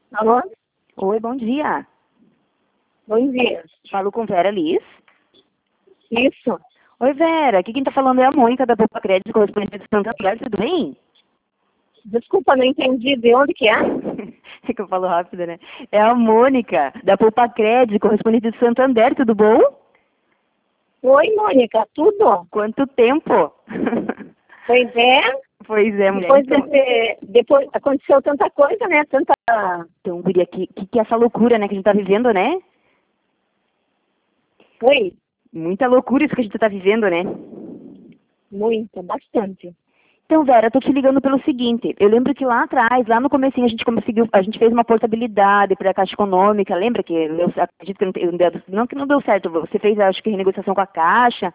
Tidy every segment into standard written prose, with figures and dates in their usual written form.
Alô? Oi, bom dia. Bom dia. Falo com Vera Liz. Isso. Oi, Vera. Aqui quem tá falando é a Mônica da Poupa Crédito, correspondente de Santander. Tudo bem? Desculpa, não entendi de onde que é. É que eu falo rápido, né? É a Mônica da Poupa Crédito, correspondente de Santander. Tudo bom? Oi, Mônica, tudo? Quanto tempo? Pois é. Pois é, mulher. Depois, Então, depois aconteceu tanta coisa, né? Tanta... então guria, que é essa loucura, né, que a gente tá vivendo, né? Oi? Muita loucura isso que a gente tá vivendo, né? Muita, bastante. Então, Vera, eu tô te ligando pelo seguinte. Eu lembro que lá atrás, lá no comecinho, a gente fez uma portabilidade para a Caixa Econômica. Lembra que eu acredito que não deu certo. Você fez, acho que, renegociação com a Caixa.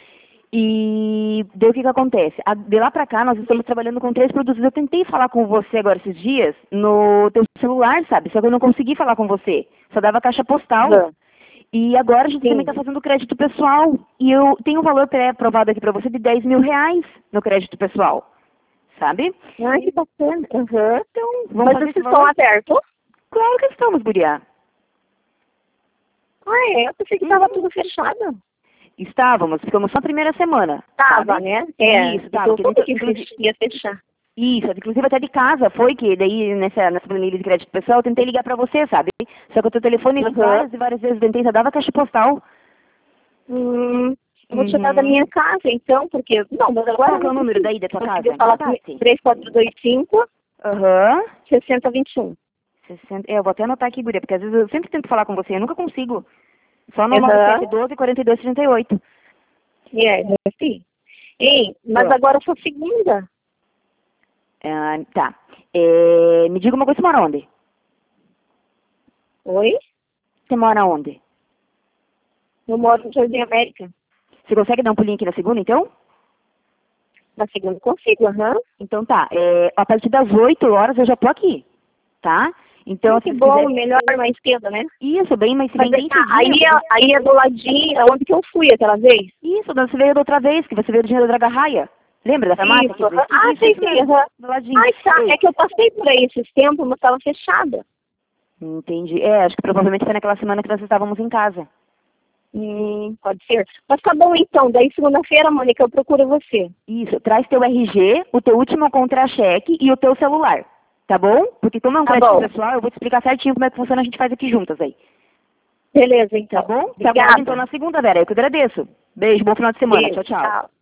E daí o que acontece? De lá para cá, nós estamos trabalhando com 3 produtos. Eu tentei falar com você agora esses dias no teu celular, sabe? Só que eu não consegui falar com você. Só dava caixa postal. Uhum. E agora a gente Sim. também está fazendo crédito pessoal. E eu tenho um valor pré-aprovado aqui para você de R$ 10.000 no crédito pessoal. Sabe? Ai, que bacana. Uhum. Então, vamos Mas fazer vocês esse estão valor? abertos? Claro que estamos, guria. Ah, é? Eu pensei que estava tudo fechado. Ficamos só a primeira semana. Tava, sabe? né? É. Isso, tava. Eu Que soube que inclusive, ia fechar. isso, inclusive até de casa foi que daí nessa planilha de crédito pessoal eu tentei ligar pra você, sabe? Só que o teu telefone Uhum. várias e várias vezes tentei, só dava caixa postal. Eu vou tirar da minha casa, então, porque... Não, mas agora... Qual que é o número daí da tua casa? Consegui falar com 3425 Aham. 6021. 60. Eu vou até anotar aqui, guria, porque às vezes eu sempre tento falar com você, eu nunca consigo. Só no Aham. 9712 4238. É, sim. Ei, mas agora eu sou segunda. Ah, tá. Me diga uma coisa, você mora onde? Oi? Você mora onde? Eu moro no Jardim América. Você consegue dar um pulinho aqui na segunda, então? Na segunda consigo, aham. Então tá. A partir das 8 horas eu já tô aqui, tá? Então, Que se bom, quiser... melhor mais cedo, né? Isso, bem, mas se bem Mas aí é do ladinho, onde que eu fui aquela vez? Isso, você veio da outra vez, que você veio do dinheiro da Draga Raia. Lembra da farmácia? Isso, aham. Ah, sei, aham. Do ladinho. Ah, tá. É que eu passei por aí esses tempos, mas estava fechada. Entendi. Acho que provavelmente foi naquela semana que nós estávamos em casa. Pode ser. Mas tá bom então, daí segunda-feira, Mônica, eu procuro você. Isso, traz teu RG, o teu último contra-cheque e o teu celular, tá bom? Porque como é um crédito pessoal, eu vou te explicar certinho como é que funciona, a gente faz aqui juntas aí. Beleza, então. Tá bom? Obrigada. Tá bom, então na segunda, Vera, eu que agradeço. Beijo, bom final de semana. Beijo, Tchau, tchau.